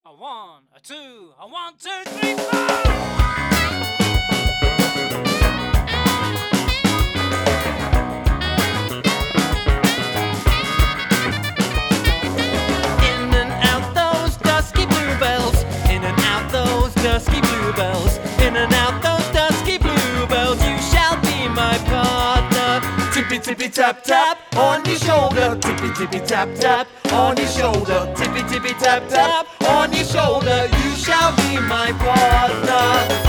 A one, a two, a 1, 2, 3, 4. In and out those dusky bluebells, in and out those dusky bluebells, in and out those dusky bluebells, you shall be my partner. Tippy tippy tap tap on your shoulder, tippy tippy tap tap on your shoulder, tippy tippy tap tap on your shoulder, you shall be my partner.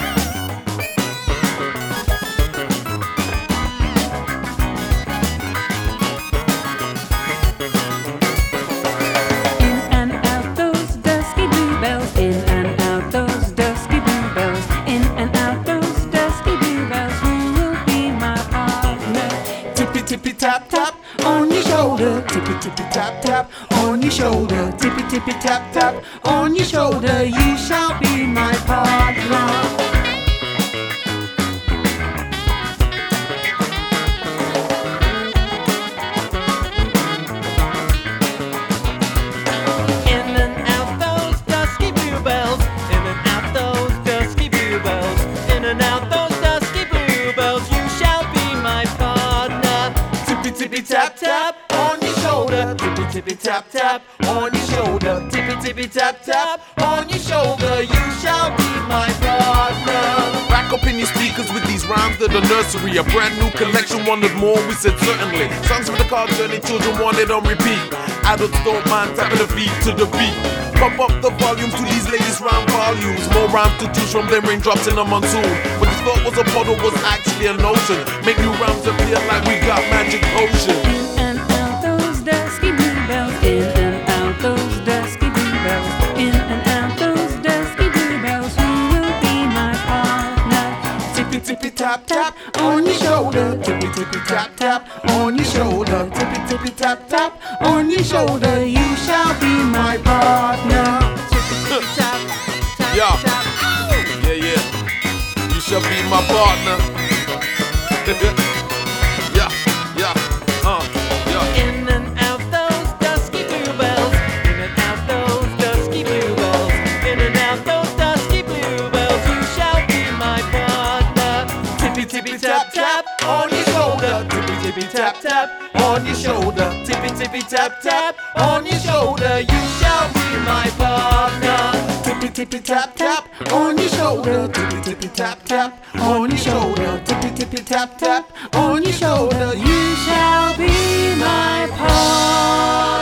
In and out those dusky bluebells, in and out those dusky bluebells, who will be my partner? Tippy tippy tap tap on your shoulder, tippy tippy tap tap on your shoulder, tippy tippy tap tap on your shoulder, you shall be my partner. Tippy tap tap on your shoulder, tippy tippy tap tap on your shoulder, tippy tippy tap tap on your shoulder, you shall be my partner. Back up in your speakers with these rhymes of the nursery, a brand new collection, wanted more, we said certainly. Songs for the car journey, children wanted on repeat. Adults don't mind tapping the feet to the beat. Pump up the volume to these latest rhyme volumes. More rhymes to choose from them raindrops in a monsoon. What you thought was a puddle was actually an ocean. Make new rhymes appear like we got magic potion. In and out those dusky bluebells, in and out those dusky bluebells, in and out those dusky bluebells, who will be my partner? Tippy tippy tap tap on your shoulder, tippy tippy tap tap on your shoulder, tippy tippy tap tap on your shoulder, you shall be my partner. Tippy tippy tap tap Yeah. tap. Yeah, you shall be my partner. yeah, yeah. In and out those dusky bluebells, in and out those dusky bluebells, in and out those dusky bluebells, you shall be my partner. Tippy tippy tap tap on your shoulder, tippy tippy tap tap on your shoulder, tippy tippy tap tap on your shoulder, you shall be my partner. Tippy tippy tap tap on your shoulder, tippy tippy tap tap on your shoulder, tippy tippy tap tap on your shoulder, you shall be my partner.